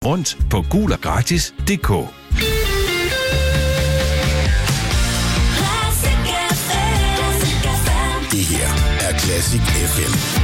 rundt på guloggratis.dk. Det her er Classic FM.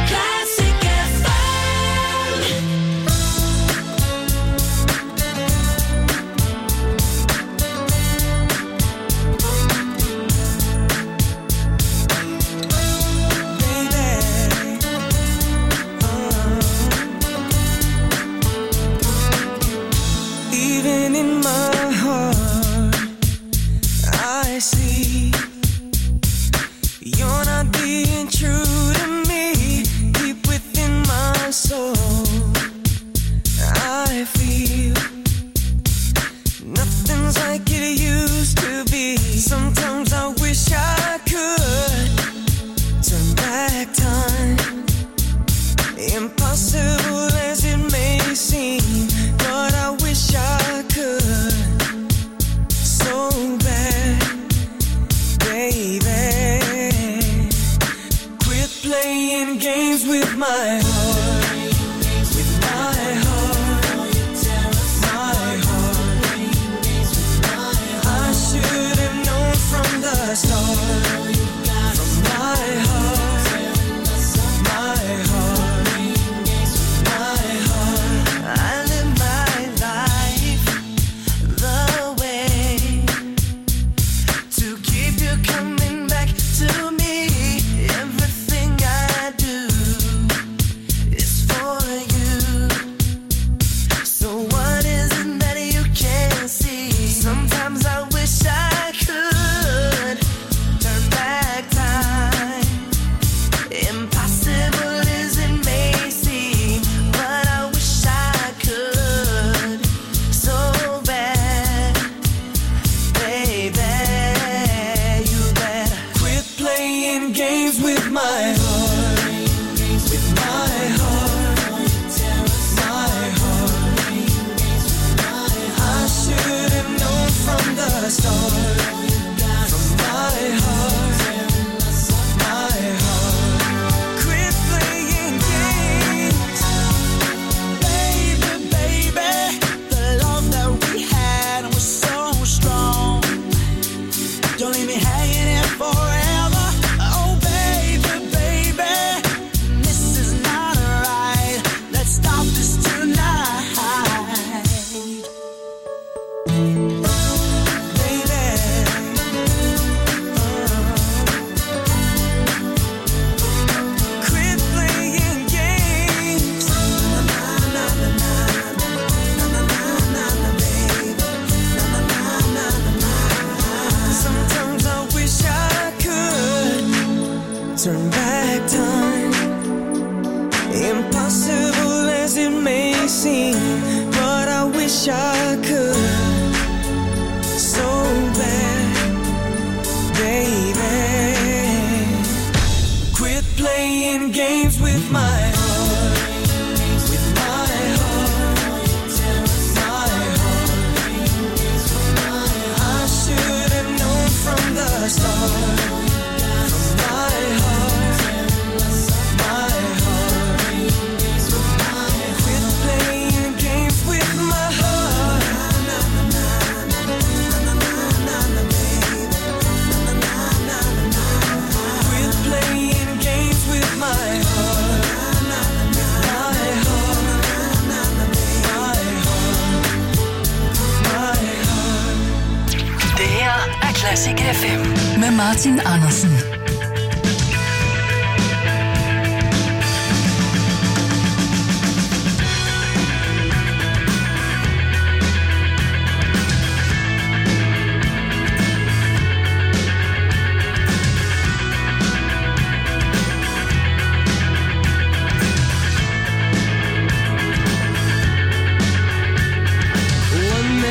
Classic FM med Martin Andersen.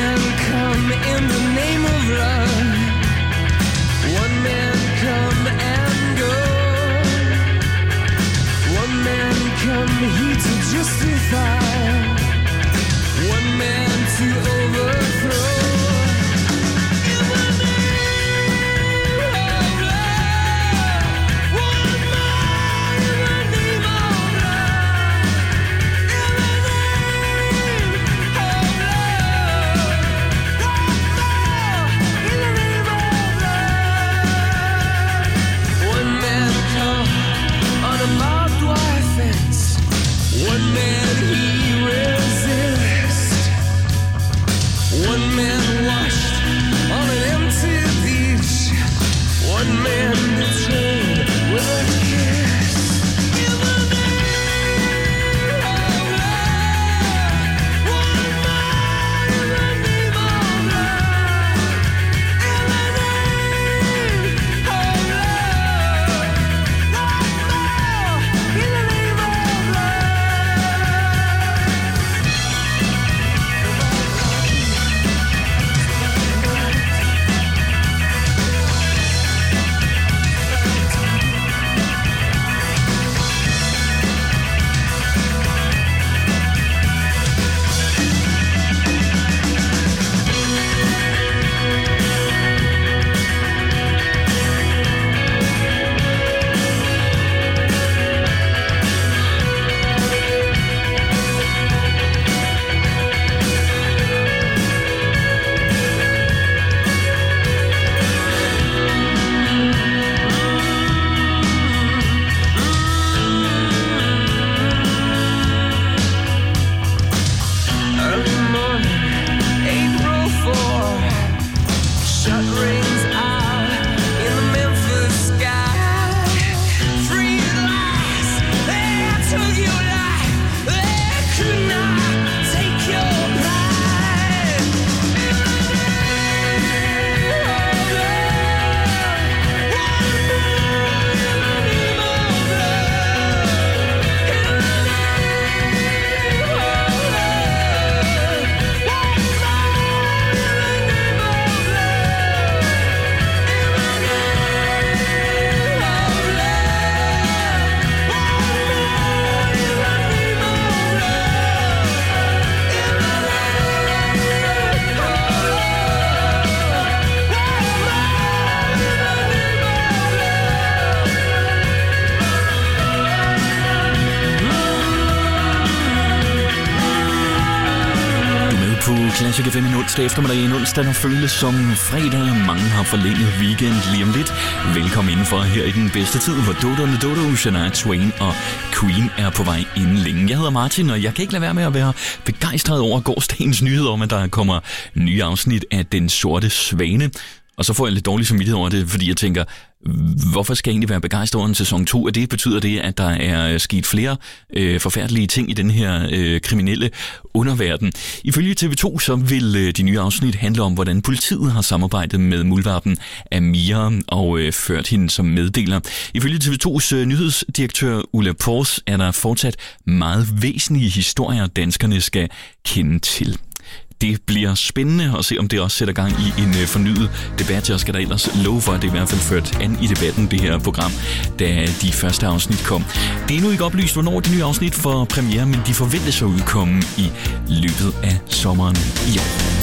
In the name of love, one man come and på Classic FM en onsdag eftermiddag. En onsdag, der føles som fredag. Mange har forlænget weekend lige om lidt. Velkommen indenfor her i den bedste tid, hvor Dodo, Shania Twain og Queen er på vej inden længe. Jeg hedder Martin, og jeg kan ikke lade være med at være begejstret over gårsdagens nyhed om, at der kommer nye afsnit af Den Sorte Svane. Og så får jeg lidt dårlig samvittighed over det, fordi jeg tænker, hvorfor skal jeg egentlig være begejstret over en sæson 2? Det betyder det, at der er sket flere forfærdelige ting i den her kriminelle underverden. Ifølge TV2 så vil de nye afsnit handle om, hvordan politiet har samarbejdet med muldvarpen Amira og ført hende som meddeler. Ifølge TV2's nyhedsdirektør Ulla Pors er der fortsat meget væsentlige historier, danskerne skal kende til. Det bliver spændende at se, om det også sætter gang i en fornyet debat. Jeg skal da ellers love for, at det i hvert fald ført an i debatten, det her program, da de første afsnit kom. Det er endnu ikke oplyst, hvornår de nye afsnit får premiere, men de forventes at udkomme i løbet af sommeren i år.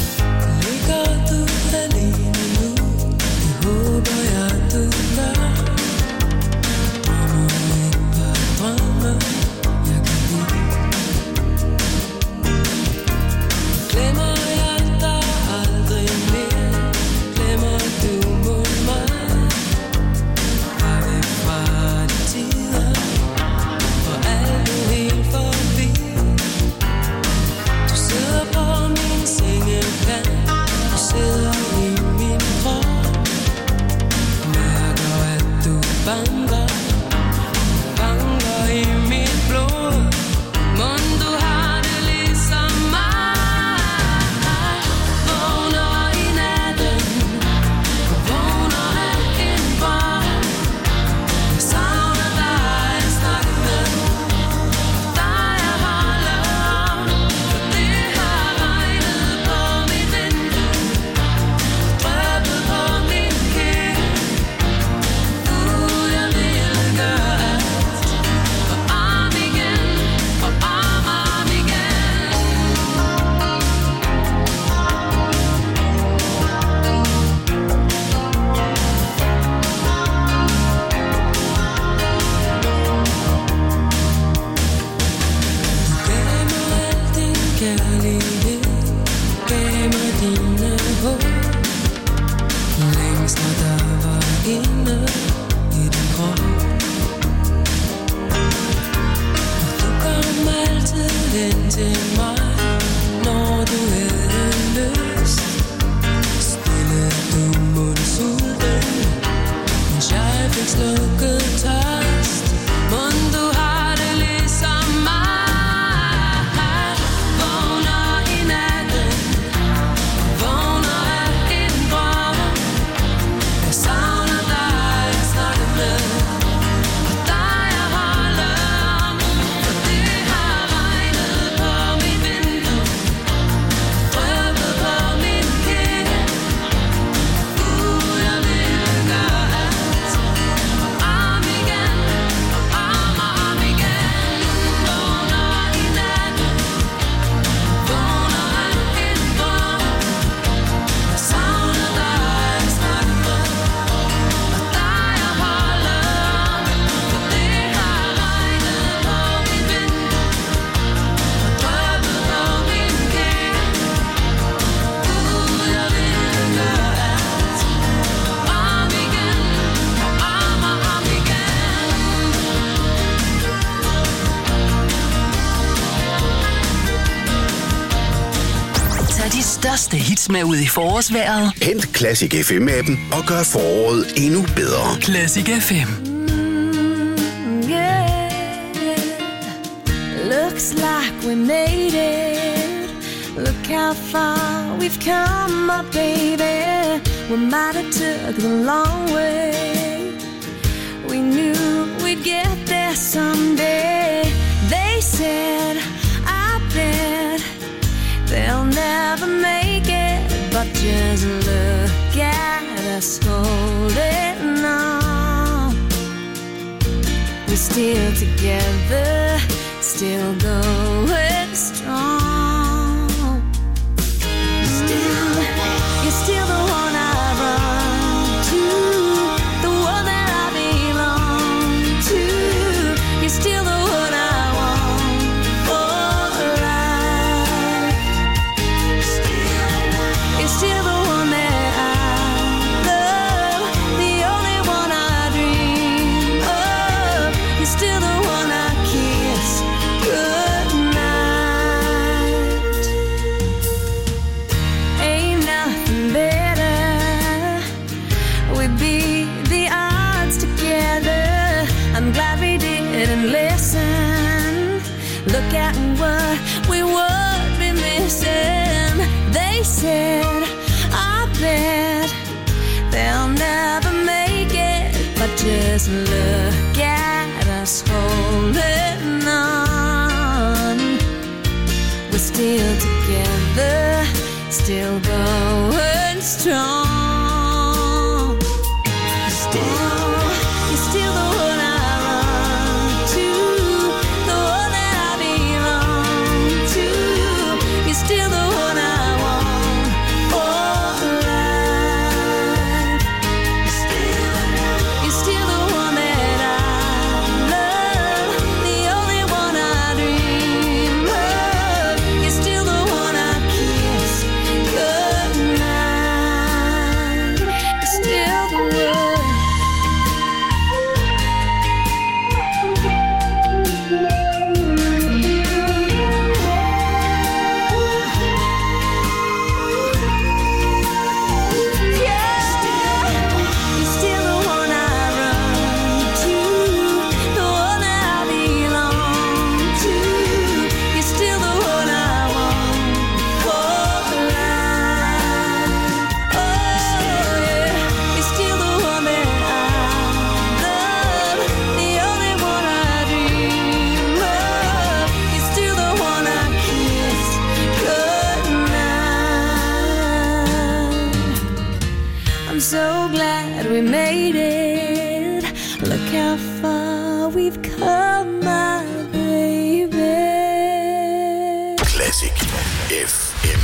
Største hits med ud i forårsvejret. Hent Classic FM-appen og gør foråret endnu bedre. Classic FM. Looks like we made it. Look how far we've come, my baby. We might have took the long way. We knew we'd get there someday. They said, I bet they'll never make it, but just look at us holding on. We're still together, still going strong. Still, you're still the one I run to, the one that I belong to. You're still the one I want for life. just look at us holding on. We're still together, still going strong. You're still the one I run to, the one that I belong to. You're still the one I want for life. You're still the one that I love, the only one I dream of. You're still the one I kiss goodnight. You're still the one. I'm so glad we made it. Look how far we've come, my baby. Classic FM.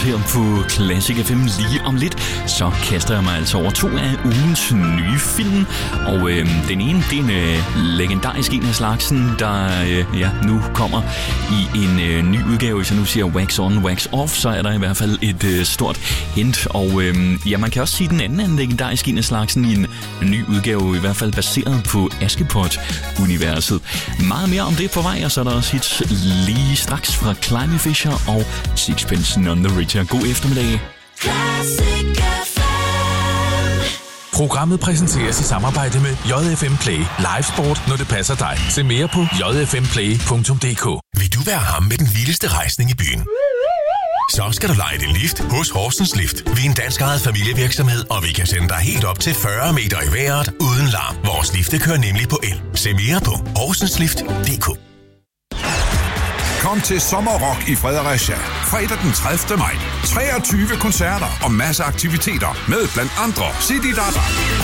her på Classic FM. Lige om lidt, så kaster jeg mig altså over 2 af ugens nye film. Og den ene, det er en legendarisk en af slagsen, der nu kommer i en ny udgave. Hvis jeg nu siger wax on, wax off, så er der i hvert fald et stort hint. Og man kan også sige, den anden er en legendarisk en af slagsen i en ny udgave, i hvert fald baseret på Askepot-universet. Meget mere om det på vej, og så er der også hits lige straks fra Climby Fisher og Sixpence None the Richer. God eftermiddag. Programmet præsenteres i samarbejde med JFM Play. Live sport, når det passer dig. Se mere på jfmplay.dk. Vil du være ham med den vildeste rejsning i byen? Så skal du leje det lift hos Horsens Lift. Vi er en dansk ejet familievirksomhed, og vi kan sende dig helt op til 40 meter i vejret uden larm. Vores lifte kører nemlig på el. Se mere på horsenslift.dk. Kom til Sommerrock i Fredericia. Fredag den 30. maj. 23 koncerter og masser af aktiviteter med blandt andre City Dada,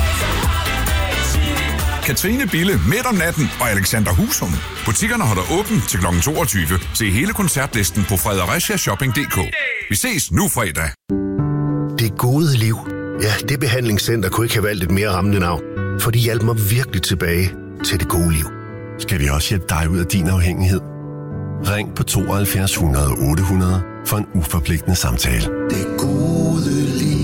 Katrine Bille midt om natten og Alexander Husum. Butikkerne holder åbent til kl. 22. Se hele koncertlisten på fredericia-shopping.dk. Vi ses nu fredag. Det gode liv. Ja, det behandlingscenter kunne ikke have valgt et mere rammende navn. For de hjalp mig virkelig tilbage til det gode liv. Skal vi også hjælpe dig ud af din afhængighed? Ring på 72 100 800 for en uforpligtende samtale. Det gode liv.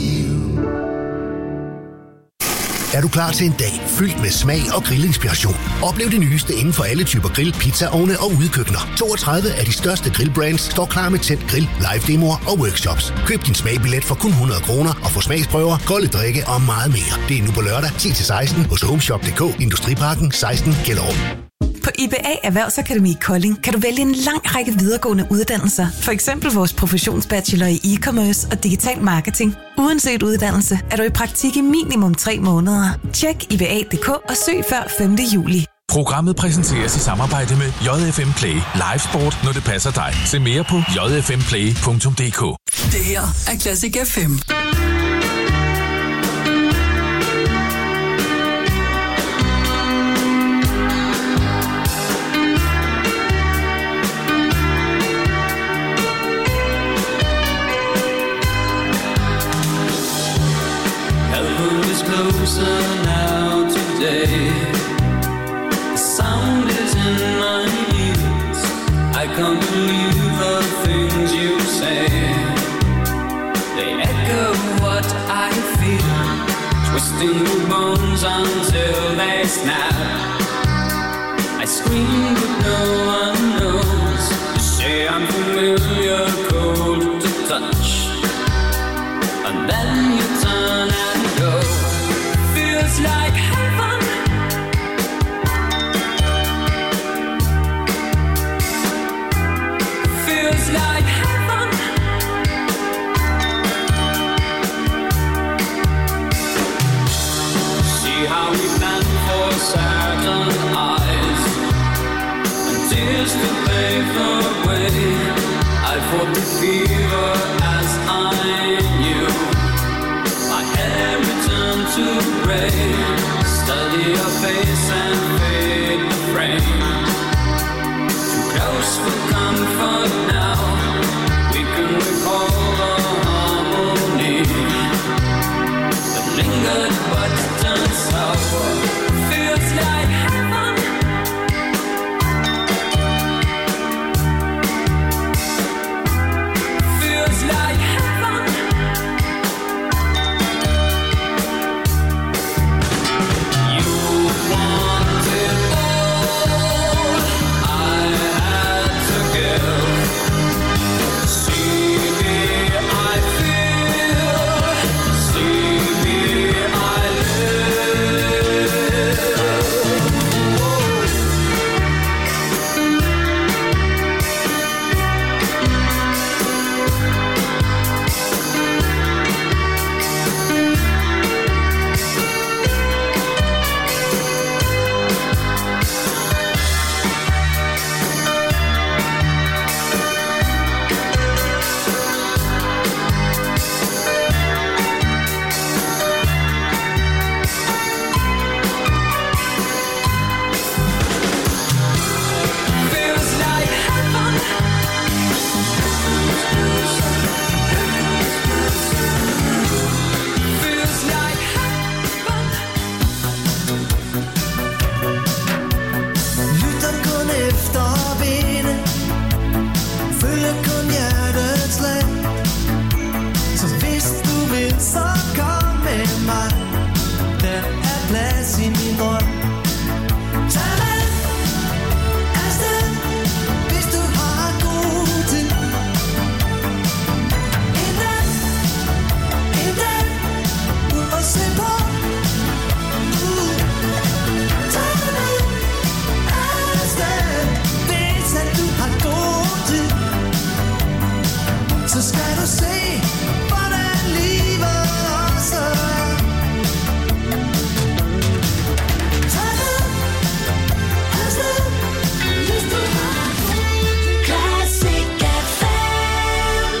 Er du klar til en dag fyldt med smag og grillinspiration? Oplev det nyeste inden for alle typer grill, pizzaovne og udekøkkener. 32 af de største grillbrands står klar med tændt grill, live demoer og workshops. Køb din smagbillet for kun 100 kroner og få smagsprøver, kolde drikke og meget mere. Det er nu på lørdag 10-16 hos Homeshop.dk, Industriparken 16 Gellerup. På IBA Erhvervsakademi Kolding kan du vælge en lang række videregående uddannelser. For eksempel vores professionsbachelor i e-commerce og digital marketing. Uanset uddannelse er du i praktik i minimum 3 måneder. Tjek IBA.dk og søg før 5. juli. Programmet præsenteres i samarbejde med JFM Play. Live sport, når det passer dig. Se mere på jfmplay.dk. Det her er Classic FM. Closer now today. The sound is in my ears. I can't believe the things you say. They echo what I feel, twisting the bones until they snap. I scream but no one knows. You say I'm familiar, cold to touch, and then you turn and go. Feels like heaven. Feels like heaven. See how we plan for certain eyes and tears to pave the way. I fought the se, hvordan livet også er. Tag ned, afsted, hvis du har Classic FM.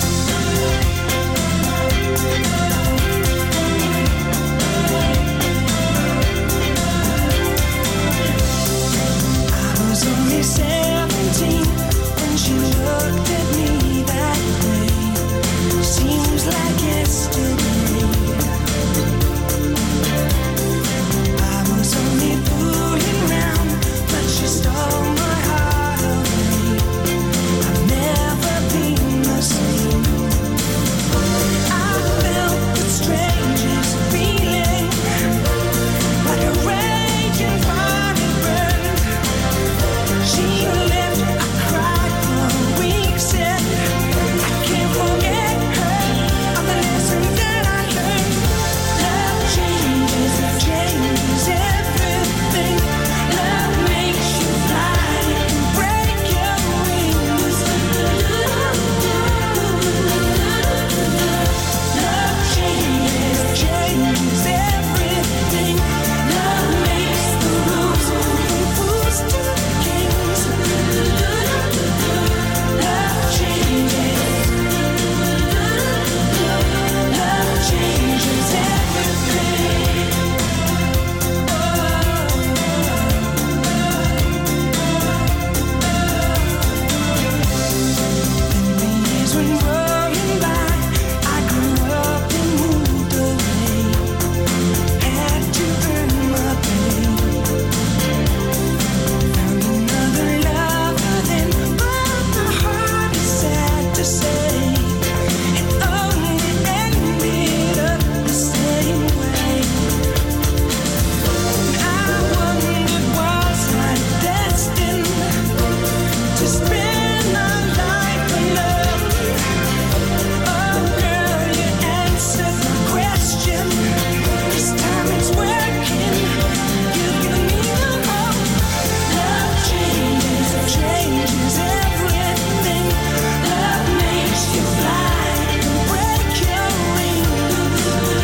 I was only 17 when she looked at me that way. Seems like yesterday. I was only fooling around, but she stole my heart away. I've never been the same. I felt the strangest feeling, like a raging fire burn. She left, I cried for weeks, and I can't forget her. All the lessons that I learned. Love changes everything. Love makes you fly and break your wings. Love changes everything. Love makes the rules from fools to kings. Love changes. Love changes everything. The years went rolling by. I grew up and moved away. Had to earn my pay. Found another lover then, but my heart is sad to say it only ended up the same way. I wondered, was I destined to spend my life alone? Oh girl, you answered my question. This time it's working. You've given me the hope. Love changes everything. Love makes you fly and break your wings.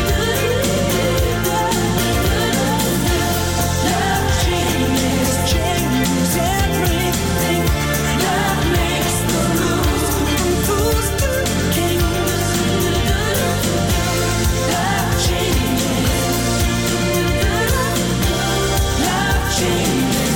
Love changes everything. Love makes the rules from fools to kings. Love changes. Love changes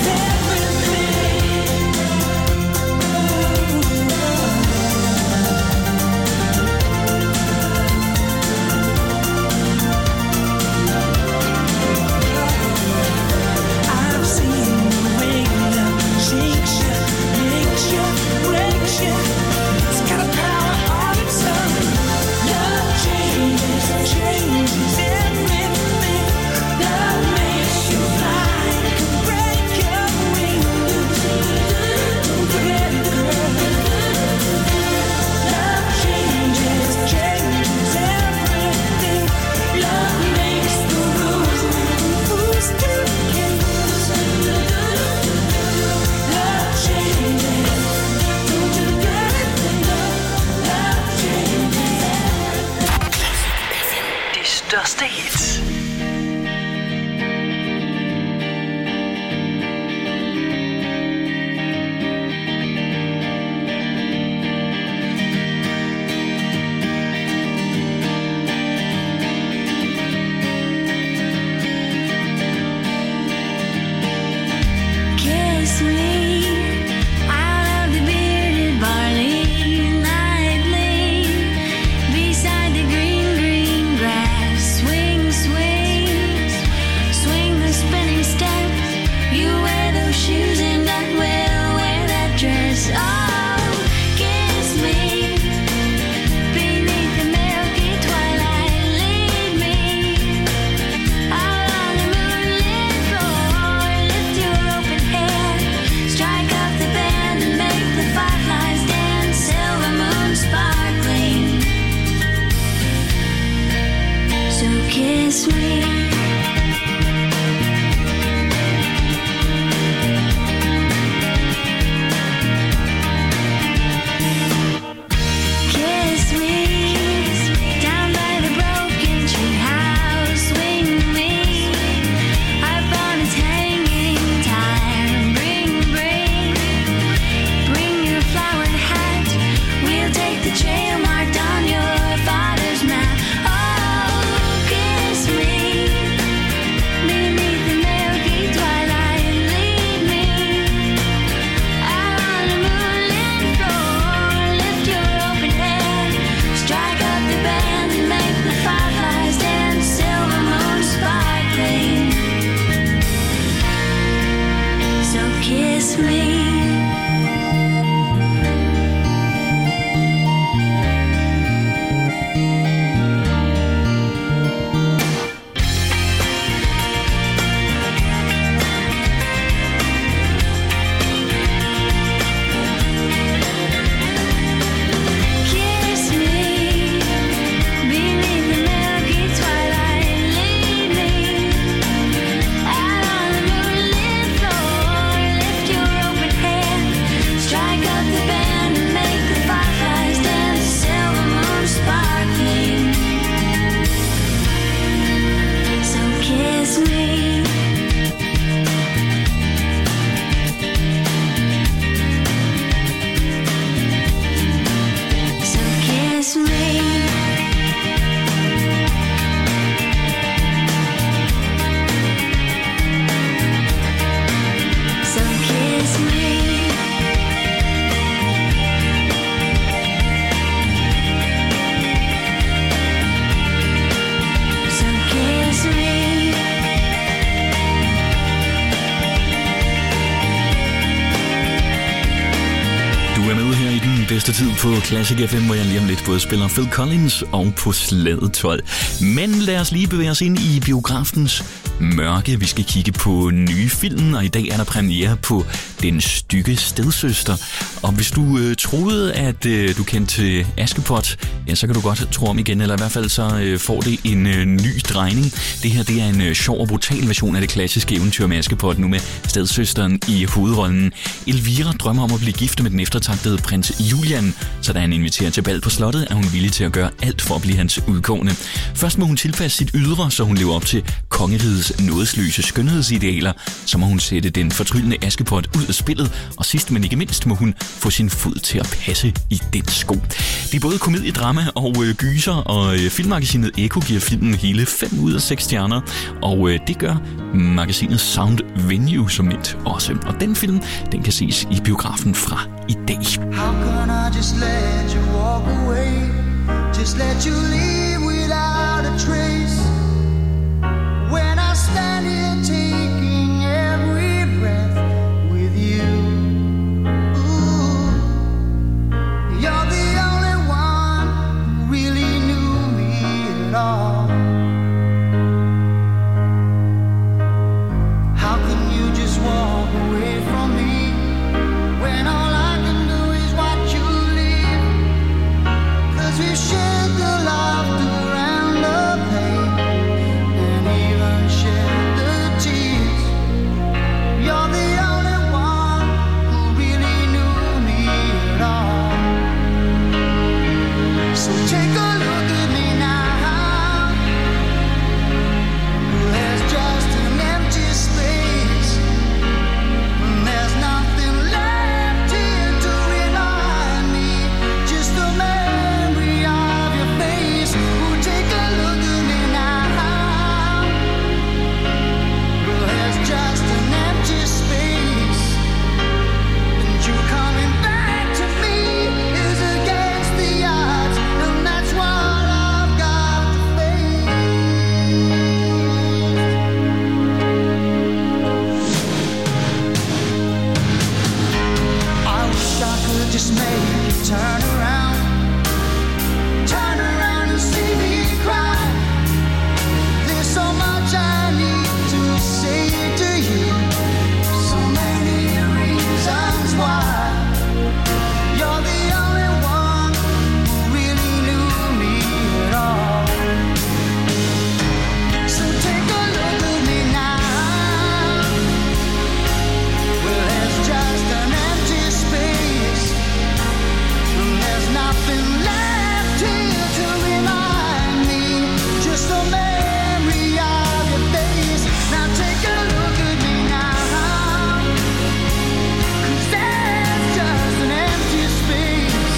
I've seen the way love shakes you, makes you, breaks you. It's got a power of its own. Love changes everything. Love makes you fly and break your wings. Don't forget it, girl. Love changes everything. Love makes the rules from fools to kings. Love changes. Don't forget it, love changes. De største hits. Kiss me out of the bearded barley nightly, beside the green, green grass. Swing, swing, swing the spinning step. You wear those shoes and I will wear that dress. Oh, kiss me beneath the milky twilight. Lead me out on the moonlit floor. Lift your open hair, strike up the band and make the fireflies dance. Silver moon sparkling. So kiss me. Kiss me bedste tid på Classic FM, hvor jeg lige om lidt både spiller Phil Collins og på Slaget 12. Men lad os lige bevæge os ind i biografens mørke. Vi skal kigge på nye film, og i dag er der premiere på Den Stygge Stedsøster. Og hvis du troede, at du kendte Askepot, ja, så kan du godt tro om igen, eller i hvert fald så får det en ny drejning. Det her, det er en sjov og brutal version af det klassiske eventyr med Askepot, nu med stedsøsteren i hovedrollen. Elvira drømmer om at blive gift med den eftertragtede prins Julian, så da han inviterer til bal på slottet, er hun villig til at gøre alt for at blive hans udkårne. Først må hun tilpasse sit ydre, så hun lever op til kongerigets nådesløse skønhedsidealer. Så må hun sætte den fortryllende Askepot ud af spillet, og sidst men ikke mindst må hun få sin fod til at passe i den sko. Det er både komedie, drama og gyser, og filmmagasinet Eko giver filmen hele 5 ud af 6 stjerner, og det gør magasinet Sound Venue som et også. Og den film, den kan ses i biografen fra i dag. How can I just let you walk away? Just let you leave without a trace. When I stand here taking every breath with you. Ooh, you're the only one who really knew me at all. How can you just walk away from me when all I can do is watch you leave? 'Cause we've shared the laughter and the pain, and even shared the tears. You're the only one who really knew me at all. So take a look at me now. There's just an empty space, and there's nothing left here to remind me. Just a memory of your face. Oh, take a look at me now. There's just an empty space, and you coming back to me is against the odds, and that's what I've got to face. I wish I could just make you turn around and see me cry. There's so much I need to say to you, so many reasons why. You're the only one who really knew me at all. So take a look at me now. Well, there's just an empty space, and there's nothing left here to remind me. Just a memory of your face. Now take a look at me now. 'Cause there's just an empty space,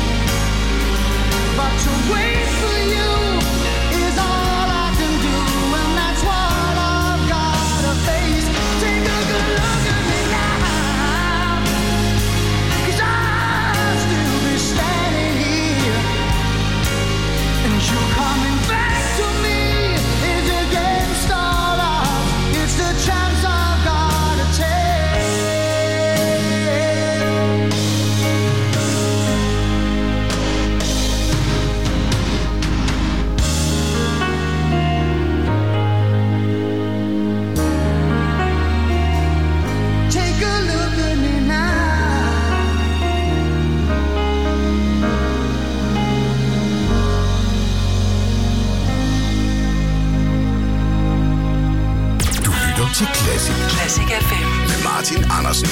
but to wait for you is all I can do, and that's what I've got to face. Take a good look at me now, 'cause I'll still be standing here, and you coming back to me is against all odds. It's the chance I've got to take. Take a look at me now. Du lytter til Classic Classic FM. med Martin Andersen.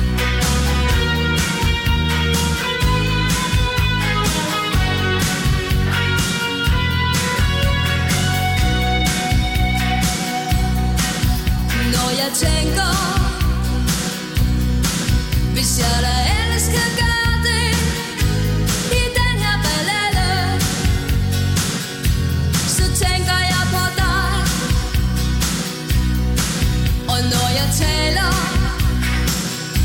Når jeg tænker, hvis jeg da ellers kan gøre det i den her ballade, så tænker jeg på dig. Og når jeg taler,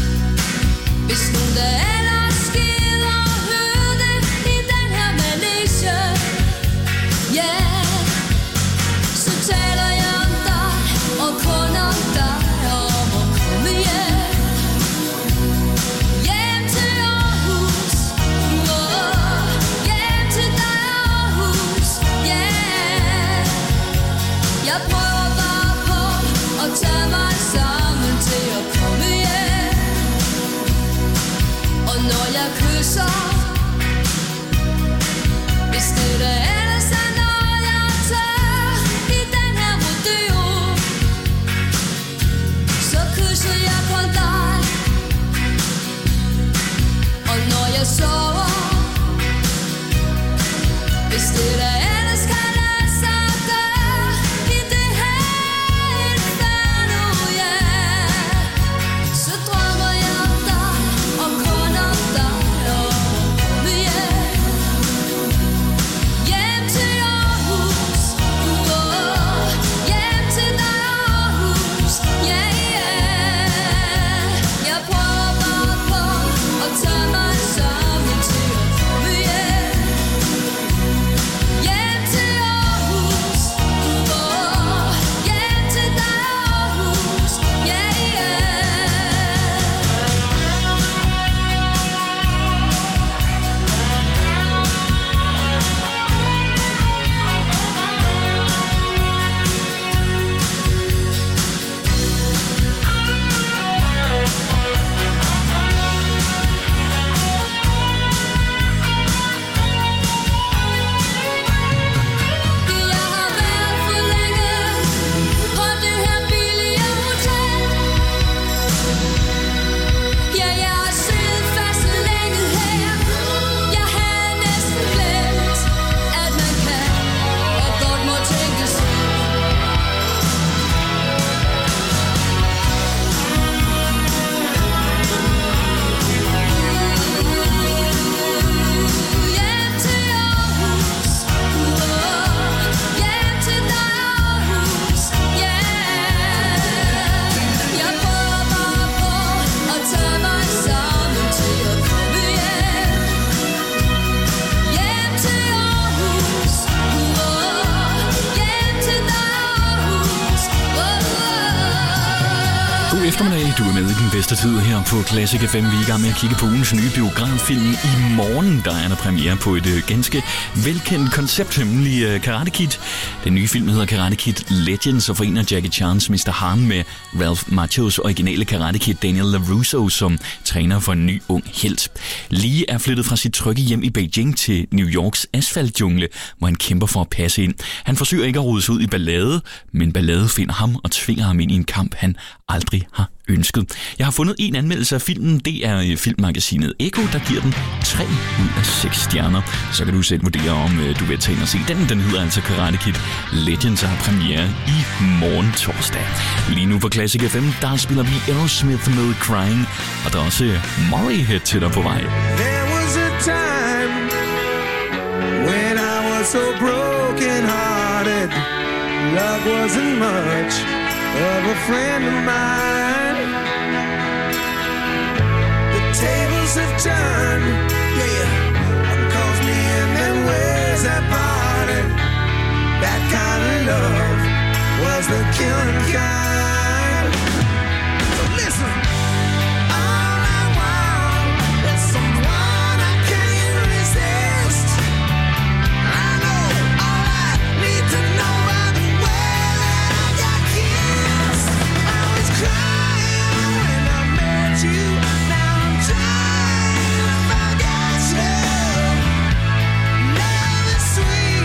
Eftermiddag, du er med i den bedste tid her på Classic FM. Vi er i gang med at kigge på ugens nye biograffilm. I morgen, der er der premiere på et ganske velkendt koncept, nemlig Karate Kid. Den nye film hedder Karate Kid Legends og forener Jackie Chans Mr. Han med Ralph Macchios originale Karate Kid Daniel LaRusso som træner for en ny ung helt. Lee er flyttet fra sit trygge hjem i Beijing til New Yorks asfaltjungle, hvor han kæmper for at passe ind. Han forsøger ikke at rode sig ud i ballade, men ballade finder ham og tvinger ham ind i en kamp, han aldrig har ønsket. Jeg har fundet en anmeldelse af filmen. Det er filmmagasinet Echo, der giver den 3 ud af 6 stjerner. Så kan du selv vurdere, om du vil tage ind og se den. Den hedder altså Karate Kid Legends og har premiere i morgen torsdag. Lige nu på Classic FM, der spiller vi Aerosmith med Crying, og der er også Motorhead til dig på vej. There was a time when I was so broken hearted. Love wasn't much of a friend of mine. The tables have turned, yeah, calls me in them ways that parted. That kind of love was the killing kind. So listen, all I want is someone I can't resist. I know all I need to know. Sweet.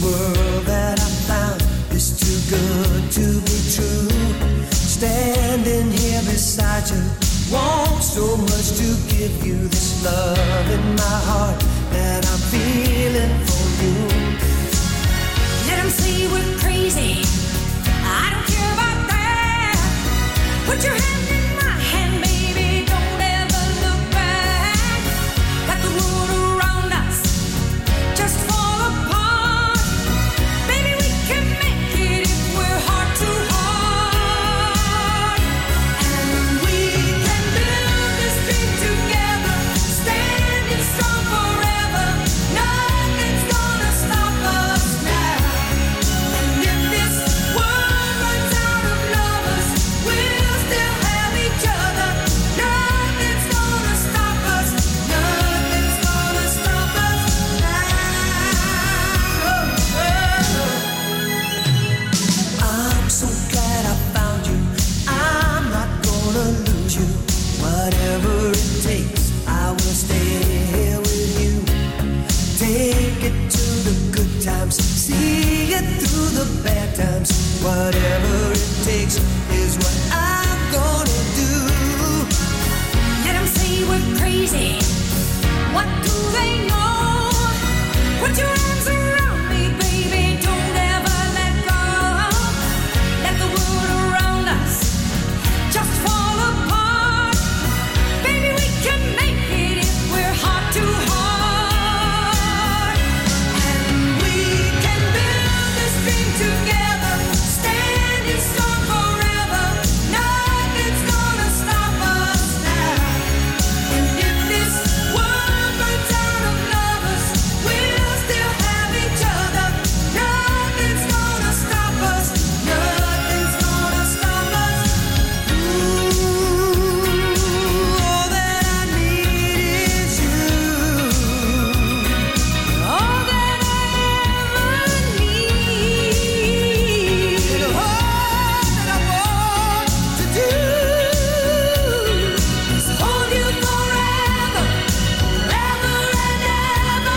world that I found is too good to be true. Standing here beside you, want so much to give you this love in my heart that I'm feeling for you. Let them say we're crazy, I don't care about that. Put your hand in my hand, baby, don't ever look back. Let the world around us just fall apart. Baby, we can make it if we're heart to heart. And we can build this dream together, standing strong forever. Nothing's gonna stop us now. And if this world runs out of lovers, we'll still have each other. Nothing's gonna stop us. Nothing's gonna stop us now. I'm so glad I found you. I'm not gonna lose you. Whatever it takes, I will stay here with you. Take it to the good times, see it through the bad times. Whatever it takes is what I'm gonna do. Let them say we're crazy. What do they know? Put your arms around me, baby. Don't ever let go. Let the world around us just fall apart. Baby, we can make it if we're heart to heart. And we can build this dream together, standing strong forever. Nothing's gonna stop us now. And if this world runs out of lovers, we'll still have each other. Nothing's gonna stop us. Nothing's gonna stop us. Ooh, all that I need is you. All that I ever need. And all that I want to do is hold you forever, forever and ever.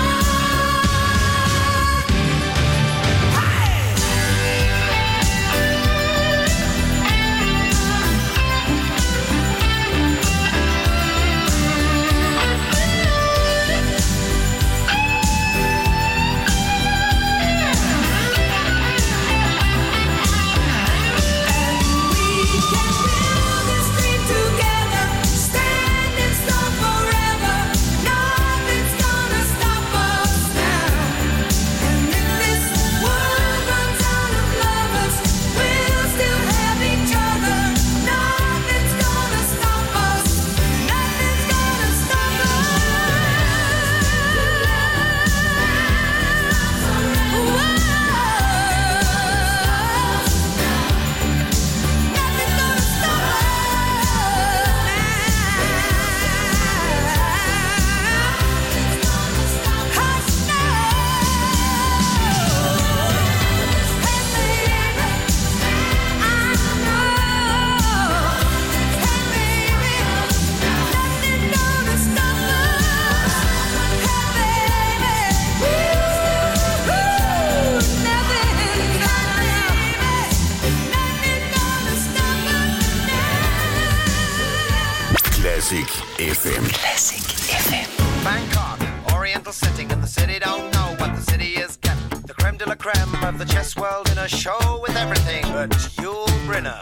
Classic FM. Classic FM. Bangkok, oriental setting, and the city don't know what the city is getting. The creme de la creme of the chess world in a show with everything but Yul Brynner.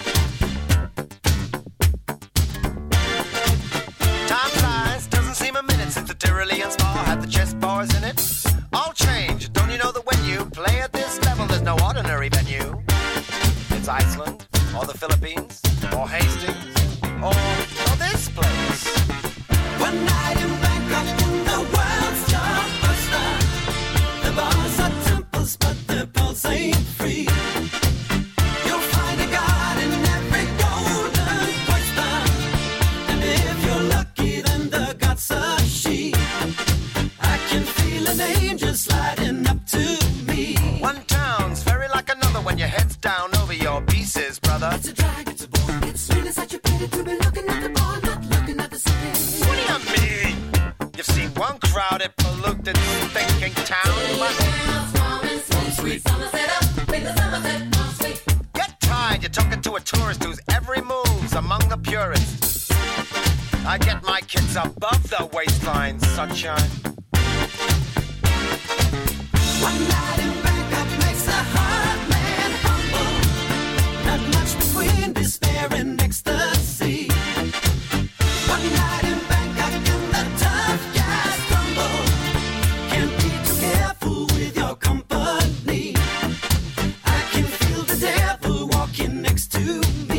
Time flies, doesn't seem a minute since the Tyrolean Spa had the chess bars in it. All change, don't you know that when you play at this level, there's no ordinary venue? It's Iceland, or the Philippines, or Hastings, or this place. One night in Bangkok, the world's blockbuster. The bars are temples, but the pulse ain't free. You'll find a god in every golden oyster, and if you're lucky, then the god's a she. I can feel an angel sliding up sweet. Somerset up in the Somerset Mall Suite. Get tired, you're talking to a tourist whose every move's among the purists. I get my kids above the waistline, sunshine. One night in Bangkok makes a hard man humble. Not much between despair and ecstasy. One night in Bangkok and the tough guys crumble. Can't be too careful with your company. I can feel the devil walking next to me.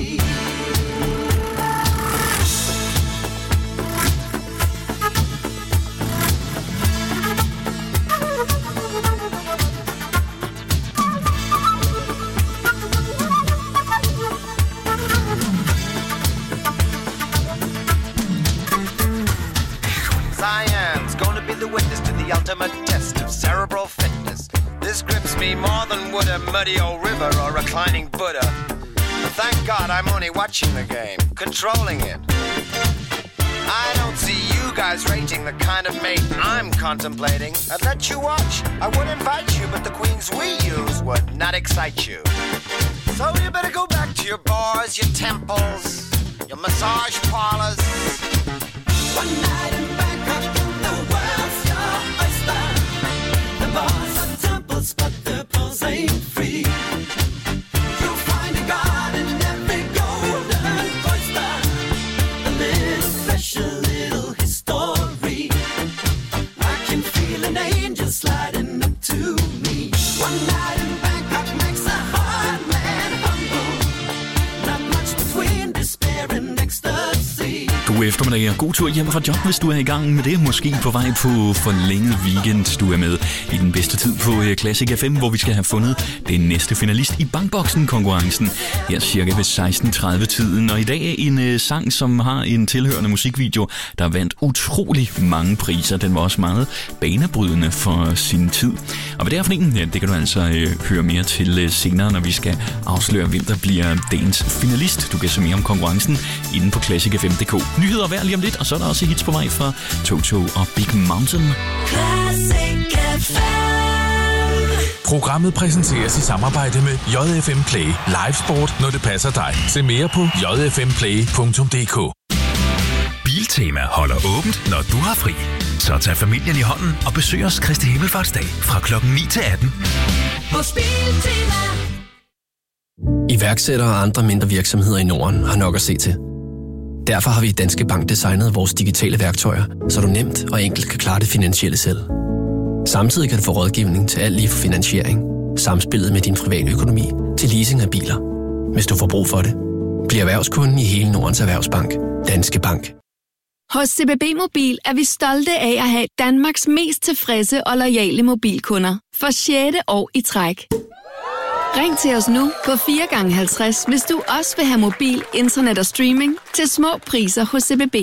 Cyan's gonna be the witness to the ultimate test of cerebral fitness. This grips me more than would a muddy old river or reclining Buddha. But thank God I'm only watching the game, controlling it. I don't see you guys rating the kind of mate I'm contemplating. I'd let you watch, I would invite you, but the queens we use would not excite you. So you better go back to your bars, your temples, your massage parlors. One night in Bangkok and the world's your oyster. The bars are temples, but the pearls ain't free. You'll find a god in every golden oyster. A little special little history. I can feel an angel sliding up to me. One night in Bangkok makes a hard man humble. Not much between despair and ecstasy. God eftermiddag og god tur hjem fra job, hvis du er i gang med det. Måske på vej på forlænget weekend. Du er med i den bedste tid på Classic FM, hvor vi skal have fundet den næste finalist i Bankboksen-konkurrencen. Her cirka ved 16:30-tiden. Og i dag er en sang, som har en tilhørende musikvideo, der vandt utrolig mange priser. Den var også meget banebrydende for sin tid. Og hvad det er for en, det kan du altså høre mere til senere, når vi skal afsløre, hvem der bliver dagens finalist. Du kan se mere om konkurrencen inde på classicfm.dk. Nyheder hver lige om lidt, og så er der også hits på vej fra Toto og Big Mountain. Classic FM. Programmet præsenteres i samarbejde med JFM Play. Live sport, når det passer dig. Se mere på jfmplay.dk. Biltema holder åbent, når du har fri. Så tag familien i hånden og besøg os Kristi Himmelfartsdag fra klokken 9 til 18. Hos Biltema. Iværksættere og andre mindre virksomheder i Norden har nok at se til. Derfor har vi i Danske Bank designet vores digitale værktøjer, så du nemt og enkelt kan klare det finansielle selv. Samtidig kan du få rådgivning til alt lige fra finansiering, samspillet med din private økonomi til leasing af biler. Hvis du får brug for det, bliv erhvervskunden i hele Nordens Erhvervsbank. Danske Bank. Hos CBB Mobil er vi stolte af at have Danmarks mest tilfredse og loyale mobilkunder for 6. år i træk. Ring til os nu på 4x50, hvis du også vil have mobil, internet og streaming til små priser hos CBB.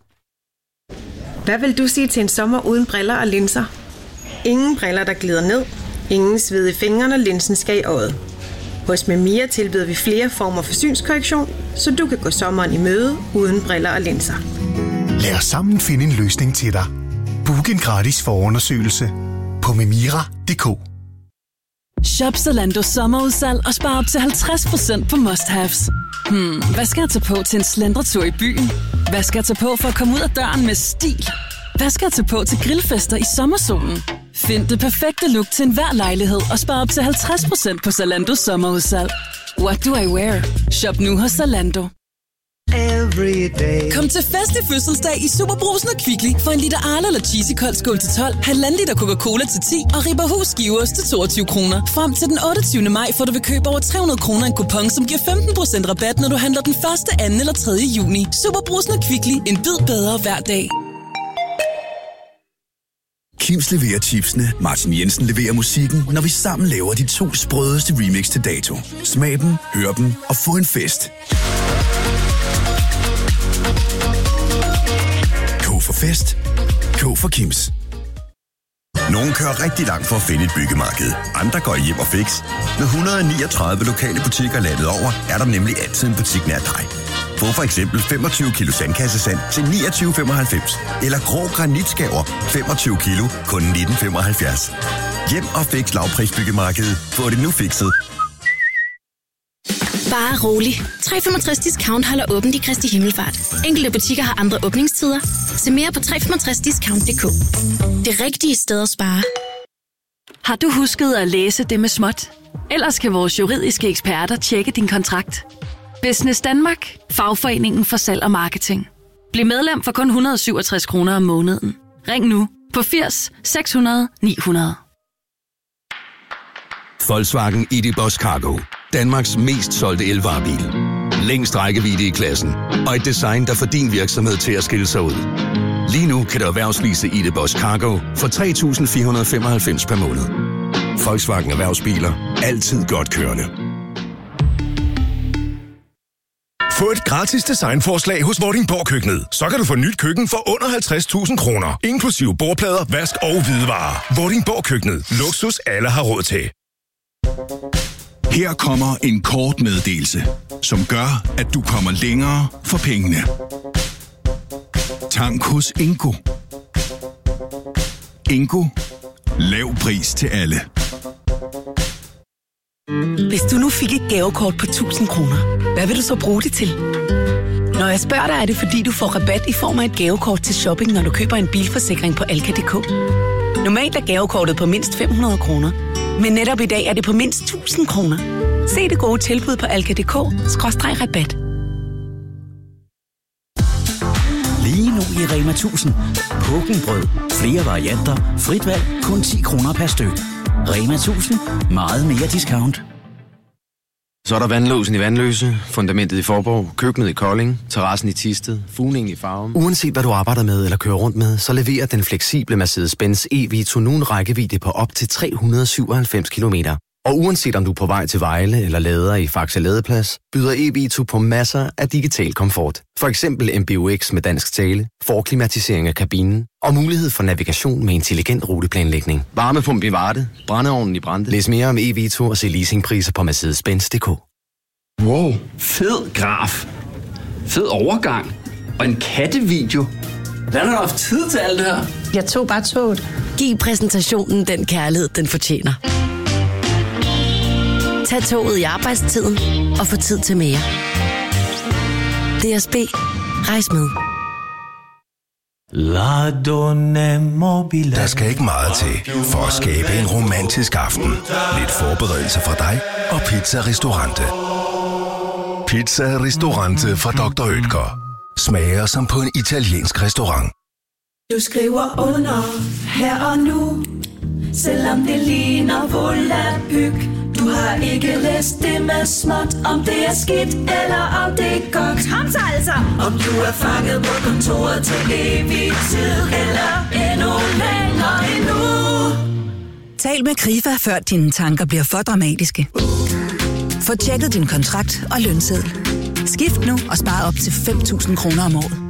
Hvad vil du sige til en sommer uden briller og linser? Ingen briller, der glider ned. Ingen sved i fingrene, når linsen skal i øjet. Hos Memia tilbyder vi flere former for synskorrektion, så du kan gå sommeren i møde uden briller og linser. Lad os sammen finde en løsning til dig. Book en gratis forundersøgelse på memira.dk. Shop Zalando sommerudsalg og spar op til 50% på must-haves. Hvad skal jeg tage på til en slendretur i byen? Hvad skal jeg tage på for at komme ud af døren med stil? Hvad skal jeg tage på til grillfester i sommersolen? Find det perfekte look til enhver lejlighed og spar op til 50% på Zalandos sommerudsalg. What do I wear? Shop nu hos Zalando. Kom til fest i fødselsdag i Superbrugsen og Kvickly for en liter Arla eller Cheesy Kold skål til 12, 1,5 liter Coca-Cola til 10 og Ribberhus skiveost til 22 kroner. Frem til den 28. maj får du ved køb over 300 kroner en kupon, som giver 15% rabat, når du handler den 1., 2. eller 3. juni. Superbrugsen og Kvickly. En bid bedre hver dag. Kims leverer chipsene, Martin Jensen leverer musikken, når vi sammen laver de 2 sprødeste remix til dato. Smag dem, hør dem og få en fest. K for fest. K for Kims. Nogle kører rigtig langt for at finde et byggemarked. Andre går hjem og fix. Med 139 lokale butikker landet over, er der nemlig altid en butik nær dig. Få for eksempel 25 kilo sandkassesand til 29,95. Eller grå granitskaver 25 kilo kun 19,75. Hjem og Fix lavprisbyggemarkedet. Få det nu fikset. Bare rolig. 365 Discount holder åbent i Kristi Himmelfart. Enkelte butikker har andre åbningstider. Se mere på 365discount.dk. Det rigtige sted at spare. Har du husket at læse det med småt? Ellers kan vores juridiske eksperter tjekke din kontrakt. Business Danmark. Fagforeningen for salg og marketing. Bliv medlem for kun 167 kroner om måneden. Ring nu på 80 600 900. Volkswagen ID.Buzz Cargo. Danmarks mest solgte elvarebil. Længst rækkevidde i klassen. Og et design, der får din virksomhed til at skille sig ud. Lige nu kan du erhvervslease ID.Buzz Cargo for 3.495 per måned. Volkswagen Erhvervsbiler. Altid godt kørende. Få et gratis designforslag hos Vordingborg Køkkenet. Så kan du få nyt køkken for under 50.000 kroner. Inklusive bordplader, vask og hvidevarer. Vordingborg Køkkenet. Luksus alle har råd til. Her kommer en kort meddelelse, som gør, at du kommer længere for pengene. Tank hos Ingo. Ingo. Lav pris til alle. Hvis du nu fik et gavekort på 1.000 kroner, hvad vil du så bruge det til? Når jeg spørger dig, er det fordi, du får rabat i form af et gavekort til shopping, når du køber en bilforsikring på Alka.dk. Normalt er gavekortet på mindst 500 kroner, men netop i dag er det på mindst 1.000 kroner. Se det gode tilbud på Alka.dk/rabat. Lige nu i Rema 1000. Pukkelbrød. Flere varianter. Frit valg. Kun 10 kroner per styk. Rema 1000. Meget mere discount. Så er der vandlåsen i Vandløse, fundamentet i Forborg, køkkenet i Kolding, terrassen i Thisted, fugningen i Farum. Uanset hvad du arbejder med eller kører rundt med, så leverer den fleksible Mercedes-Benz e-Vito nu en rækkevidde på op til 397 km. Og uanset om du er på vej til Vejle eller lader i Faxe Ladeplads, byder e-Vito på masser af digital komfort. For eksempel MBUX med dansk tale, forklimatisering af kabinen og mulighed for navigation med intelligent ruteplanlægning. Varmepumpe i Varde, brændeovnen i Brande. Læs mere om e-Vito og se leasingpriser på Mercedes-Benz.dk. Wow, fed graf. Fed overgang. Og en kattevideo. Hvordan har du haft tid til alt det her? Jeg tog bare toget. Giv præsentationen den kærlighed, den fortjener. Tag toget i arbejdstiden og få tid til mere. DSB. Rejs med. Der skal ikke meget til for at skabe en romantisk aften. Lidt forberedelse fra dig og Pizza Ristorante. Pizza Ristorante fra Dr. Oetker. Smager som på en italiensk restaurant. Du skriver under her og nu, selvom det ligner volapyk. Du har ikke læst det med småt, om det er skidt eller om det er godt. Kom så altså! Om du er fanget på kontoret til evig tid, eller endnu længere endnu. Tal med Krifa, før dine tanker bliver for dramatiske. Få tjekket din kontrakt og lønseddel. Skift nu og spar op til 5.000 kroner om året.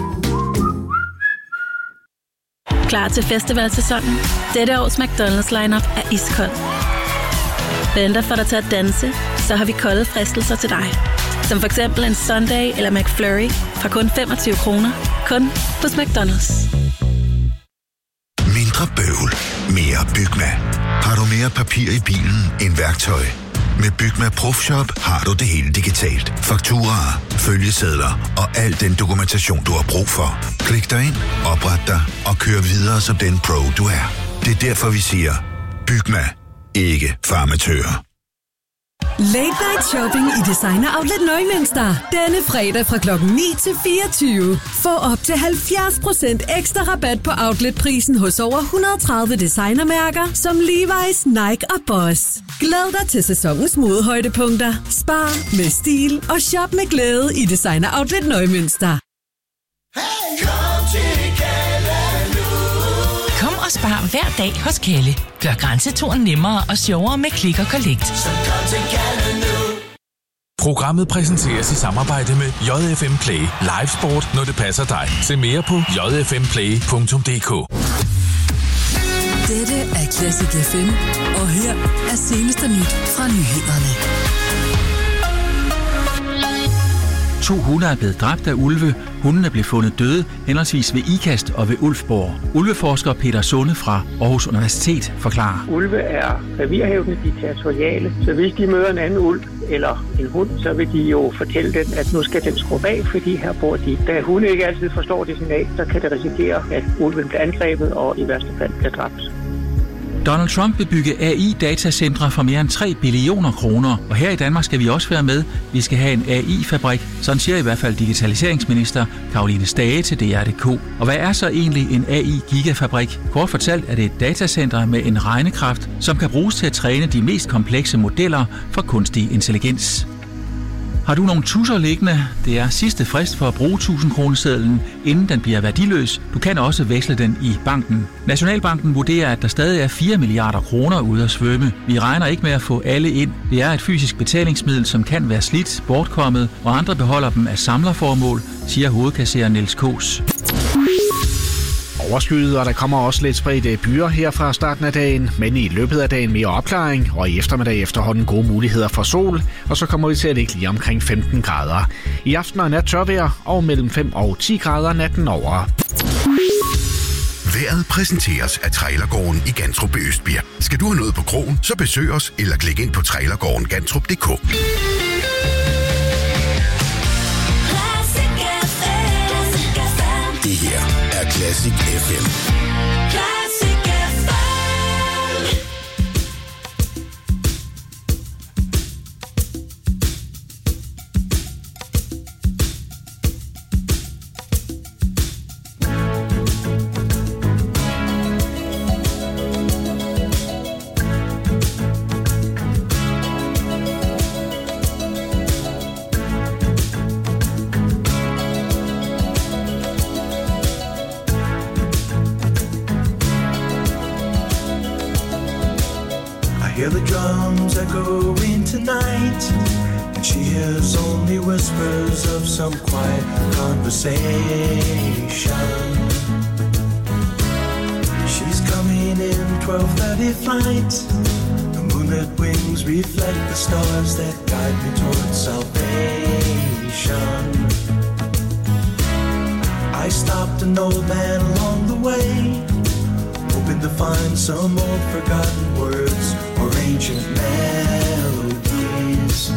Klar til festivalsæsonen? Dette års McDonald's lineup er iskold. Venter for dig til at danse, så har vi kolde fristelser til dig. Som for eksempel en Sunday eller McFlurry fra kun 25 kroner. Kun hos McDonald's. Mindre bøvl. Mere Bygma. Har du mere papir i bilen end værktøj? Med Bygma Profshop har du det hele digitalt. Fakturaer, følgesedler og al den dokumentation, du har brug for. Klik dig ind, opret dig og kør videre som den pro, du er. Det er derfor, vi siger, Bygma. Ikke farmatører. Late Night Shopping i Designer Outlet Neumünster. Denne fredag fra klokken 9 til 24. Få op til 70% ekstra rabat på outletprisen hos over 130 designermærker som Levi's, Nike og Boss. Glæd dig til sæsonens modehøjdepunkter. Spar med stil og shop med glæde i Designer Outlet Neumünster. Kom og spar hver dag hos Kelle. Gør grænseturen nemmere og sjovere med Click & Collect. Programmet præsenteres i samarbejde med JFM Play. Live sport, når det passer dig. Se mere på jfmplay.dk. Dette er Classic FM, og her er seneste nyt fra nyhederne. 2 hunde er blevet dræbt af ulve. Hundene blev fundet døde, henholdsvis ved Ikast og ved Ulfborg. Ulveforsker Peter Sunde fra Aarhus Universitet forklarer. Ulve er revirhævdende, de er territoriale, så hvis de møder en anden ulv eller en hund, så vil de jo fortælle den, at nu skal den skrubbe af, fordi her bor de. Da hunde ikke altid forstår det signal, så kan det risikere, at ulven bliver angrebet og i værste fald bliver dræbt. Donald Trump vil bygge AI-datacentre for mere end 3 billioner kroner, og her i Danmark skal vi også være med. Vi skal have en AI-fabrik, sådan siger i hvert fald digitaliseringsminister Caroline Stage til DR.dk. Og hvad er så egentlig en AI-gigafabrik? Kort fortalt er det et datacenter med en regnekraft, som kan bruges til at træne de mest komplekse modeller for kunstig intelligens. Har du nogle tusser liggende? Det er sidste frist for at bruge 1000-kronesedlen, inden den bliver værdiløs. Du kan også veksle den i banken. Nationalbanken vurderer, at der stadig er 4 milliarder kroner ude at svømme. Vi regner ikke med at få alle ind. Det er et fysisk betalingsmiddel, som kan være slidt, bortkommet, og andre beholder dem af samlerformål, siger hovedkasserer Niels Kås. Overskyet, og der kommer også lidt spredte byer her fra starten af dagen, men i løbet af dagen mere opklaring, og i eftermiddag efterhånden gode muligheder for sol, og så kommer vi til at ligge lige omkring 15 grader. I aften og nat tørvejr, og mellem 5 og 10 grader natten over. Vejret præsenteres af Trailergården i Gantrup Østbirk. Skal du have noget på krogen, så besøg os eller klik ind på trailergårdengantrup.dk. Det her er Classic FM. Classic FM. Hear the drums echoing tonight, and she hears only whispers of some quiet conversation. She's coming in 12:30 flight. The moonlit wings reflect the stars that guide me towards salvation. I stopped an old man along the way, hoping to find some old forgotten words or ancient melodies.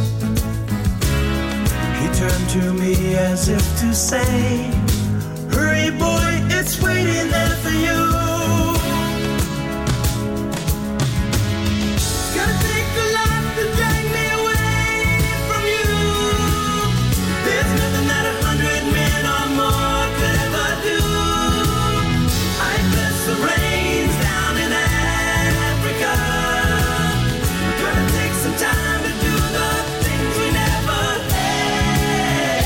He turned to me as if to say, hurry boy, it's waiting there for you. It's gonna take a lot to drag me away from you. There's nothing that 100 men or more could ever do. I bless the rains down in Africa. Gonna take some time to do the things we never had.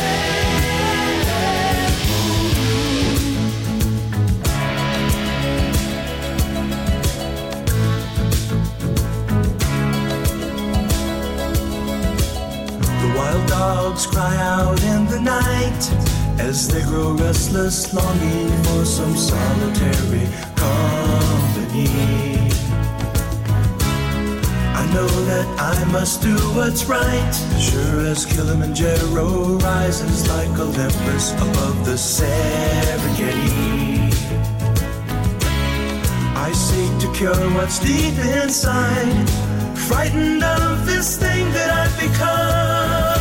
The wild dogs cry out in the night as they grow restless, longing for some solitary company. I know that I must do what's right, sure as Kilimanjaro rises like Olympus above the Serengeti. I seek to cure what's deep inside, frightened of this thing that I've become.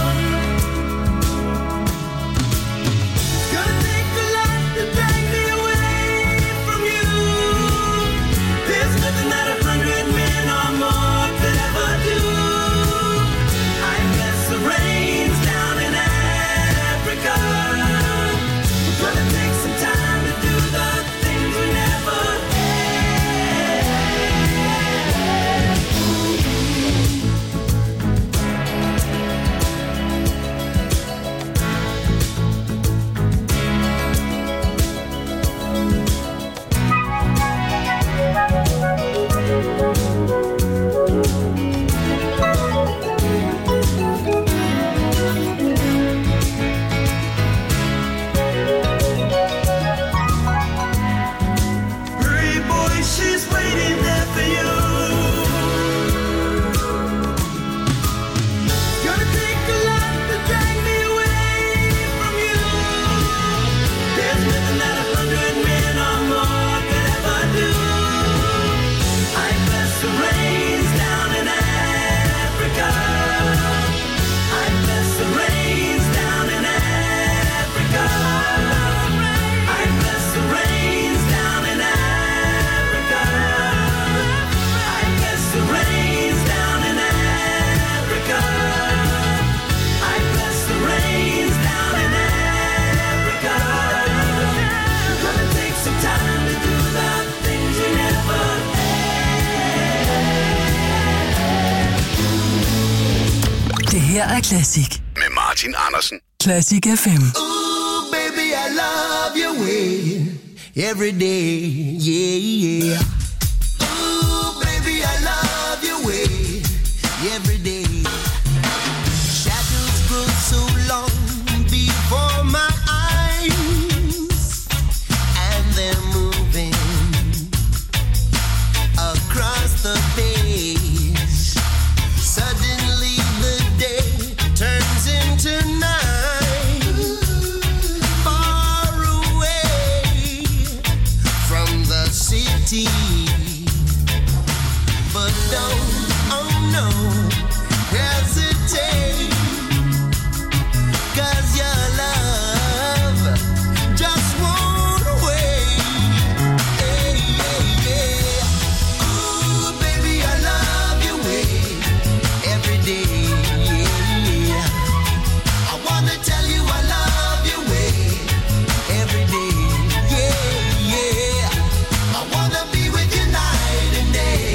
Gonna take a lot to drag me away from you. There's nothing that 100 men or more could ever do. I bless the rains down in Africa. We're gonna take some time to do the things we never had. her er Classic. Med Martin Andersen. Classic FM. Ooh, baby, I love your way every day, yeah, yeah. Ooh, baby, I love your way every day. Shadows grow so long before my eyes, and they're moving across the page. Suddenly the day turns into night, far away from the city. But don't, oh no, hesitate, 'cause your love just won't wait. Hey, yeah, yeah. Ooh, baby, I love your way every day, yeah. I wanna tell you I love your way every day, yeah, yeah. I wanna be with you night and day.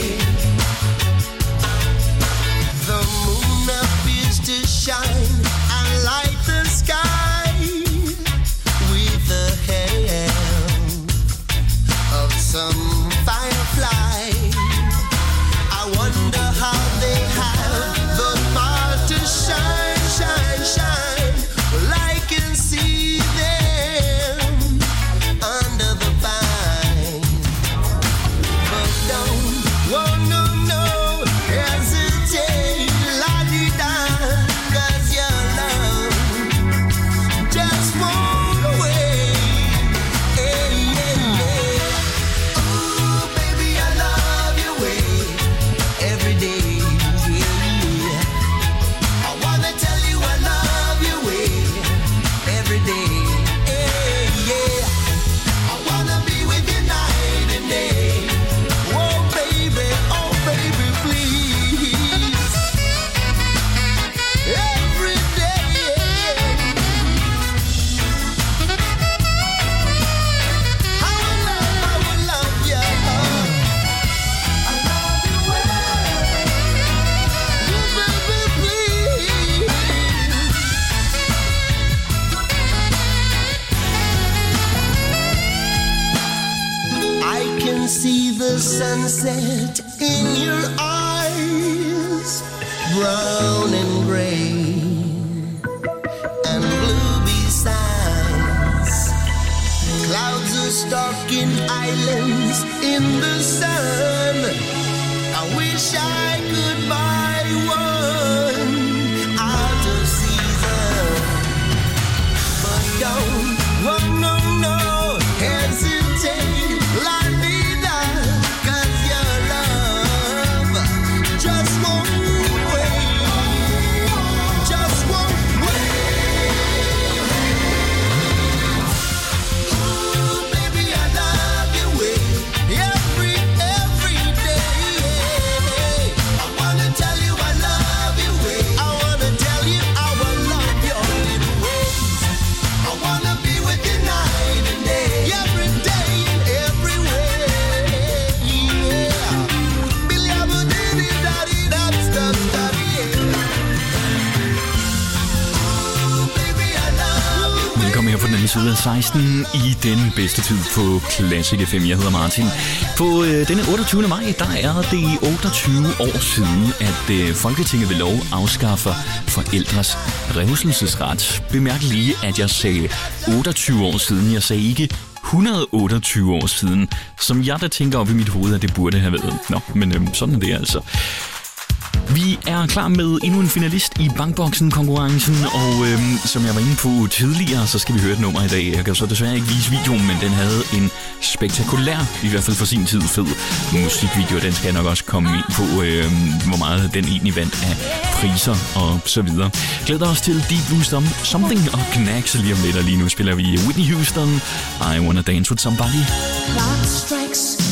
The moon appears to shine and light the sky with the help of some firefly. I wonder how they have the power to shine, shine, shine. Well, I can see them under the vine. But don't, oh no, no, hesitate, la-di-da, 'cause your love just won't wait. Hey, yeah, yeah. Ooh, baby, I love your way every day, yeah. I wanna tell you I love your way every day, hey, yeah. I wanna be with you night and day. Oh, baby, please. Every day, I will love you. I love you well. Oh, baby, please. I can see the sunset in your eyes, brown and gray and blue besides. Clouds are stalking islands in the sun. I wish I could buy one out of season. But don't, oh no, no, hesitate, la-di-da, 'cause your love just won't wait, just won't wait. Ooh, baby, I love your way every day. I wanna tell you I love your way. I wanna tell you I will love your little ways. I wanna be with you night and day, every day and everywhere, yeah. Billy-abba-diddy-daddy-dab-stab-daddy, yeah. Ooh, baby, I love you. Velkommen her på den anden side af 16 i den bedste tid på Classic FM. Jeg hedder Martin. På denne 28. maj, der er det 28 år siden, at Folketinget ved lov afskaffer forældres revselsesret. Bemærk lige, at jeg sagde 28 år siden. Jeg sagde ikke 128 år siden, som jeg da tænker op i mit hoved, at det burde have været. Nå, men sådan er det altså. Vi er klar med endnu en finalist i Bankboksen-konkurrencen, og som jeg var inde på tidligere, så skal vi høre et nummer i dag. Jeg kan så desværre ikke vise videoen, men den havde en spektakulær, i hvert fald for sin tid, fed musikvideo. Den skal jeg nok også komme ind på, hvor meget den egentlig vandt af priser og så videre. Glæder os til Deep Blue Something og Knacks lige om lidt, og lige nu spiller vi Whitney Houston, I Wanna Dance With Somebody. Clock strikes